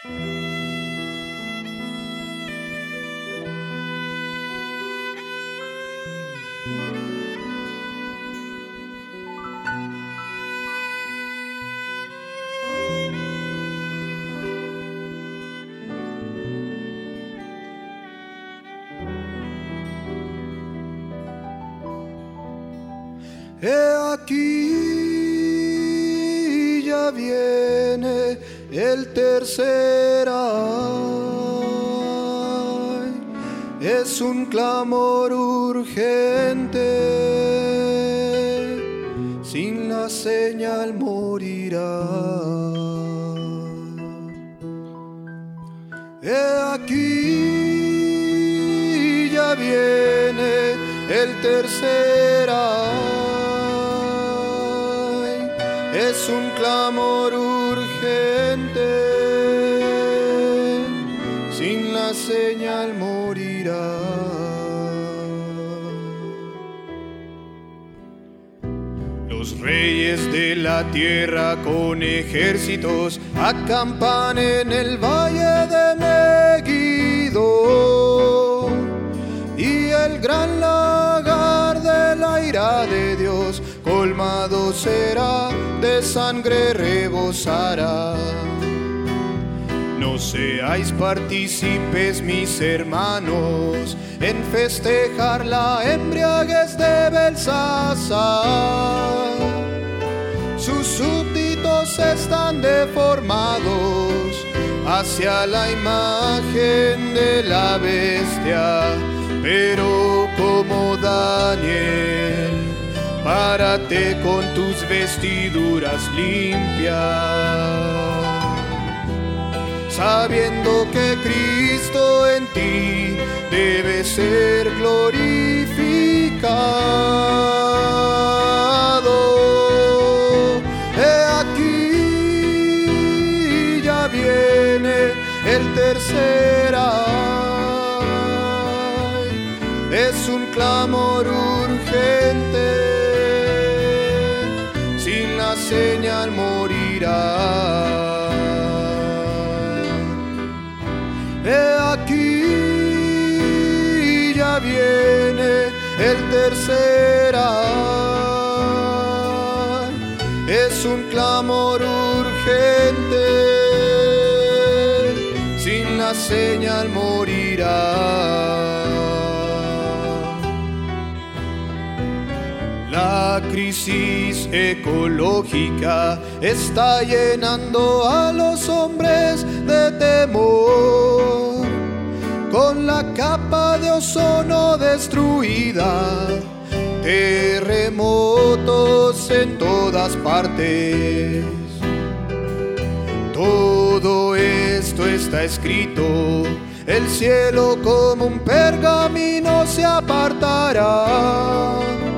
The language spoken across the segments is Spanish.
He aquí ya viene el tercer ay. Es un clamor urgente, sin la señal morirá. He aquí ya viene el tercer ay. Es un clamor urgente, sin la señal morirá. Los reyes de la tierra con ejércitos acampan en el valle de Megiddo, y el gran lagar de la ira de Dios colmado será, de sangre rebosará. No seáis partícipes, mis hermanos, en festejar la embriaguez de Belsasar. Sus súbditos están deformados hacia la imagen de la bestia, pero como Daniel, párate con tus vestiduras limpias, sabiendo que Cristo en ti debe ser glorificado. He aquí ya viene el tercer ay. Es un clamor urgente, sin la señal morirá. He aquí ya viene el tercer ay. Es un clamor urgente, sin la señal morirá. La crisis ecológica está llenando a los hombres de temor. Con la capa de ozono destruida, terremotos en todas partes. Todo esto está escrito, el cielo como un pergamino se apartará.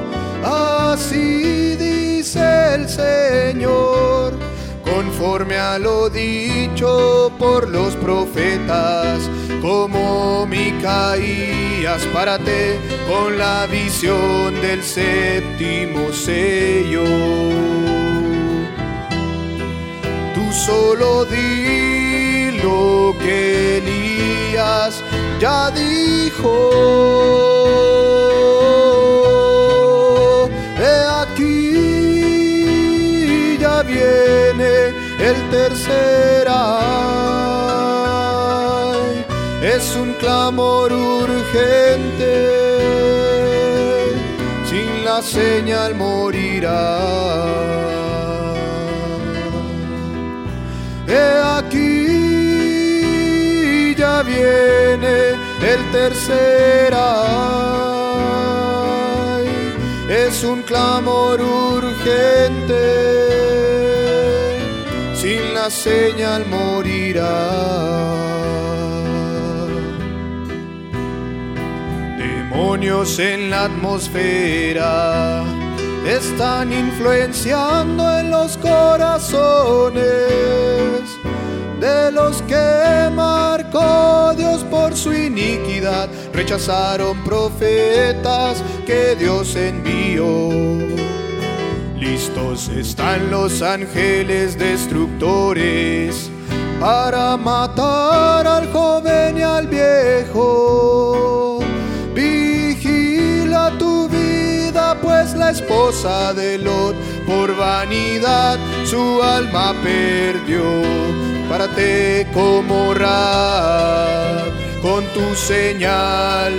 Así dice el Señor, conforme a lo dicho por los profetas, como Micaías, párate con la visión del séptimo sello. Tú solo di lo que Elías ya dijo. Viene el tercer ay. Es un clamor urgente, sin la señal morirá. He aquí ya viene el tercer ay. Es un clamor urgente, sin la señal morirá. Demonios en la atmósfera están influenciando en los corazones de los que marcó Dios por su iniquidad. Rechazaron profetas que Dios envió. Listos están los ángeles destructores para matar al joven y al viejo. Vigila tu vida, pues la esposa de Lot por vanidad su alma perdió. Párate como Rahab, con tu señal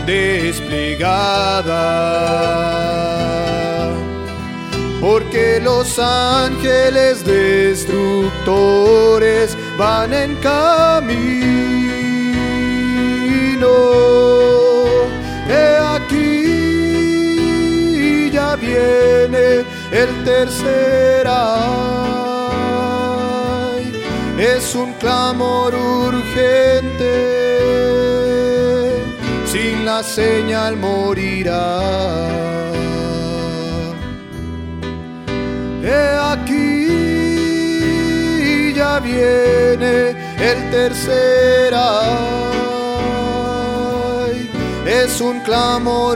desplegada, porque los ángeles destructores van en camino. He aquí, ya viene el tercer ay. Es un clamor urgente, sin la señal morirá. He aquí, ya viene el tercer ay. Es un clamor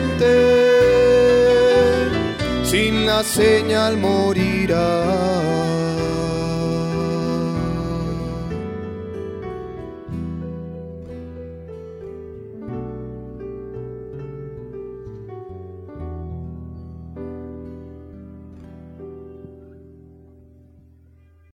urgente, sin la señal morirá.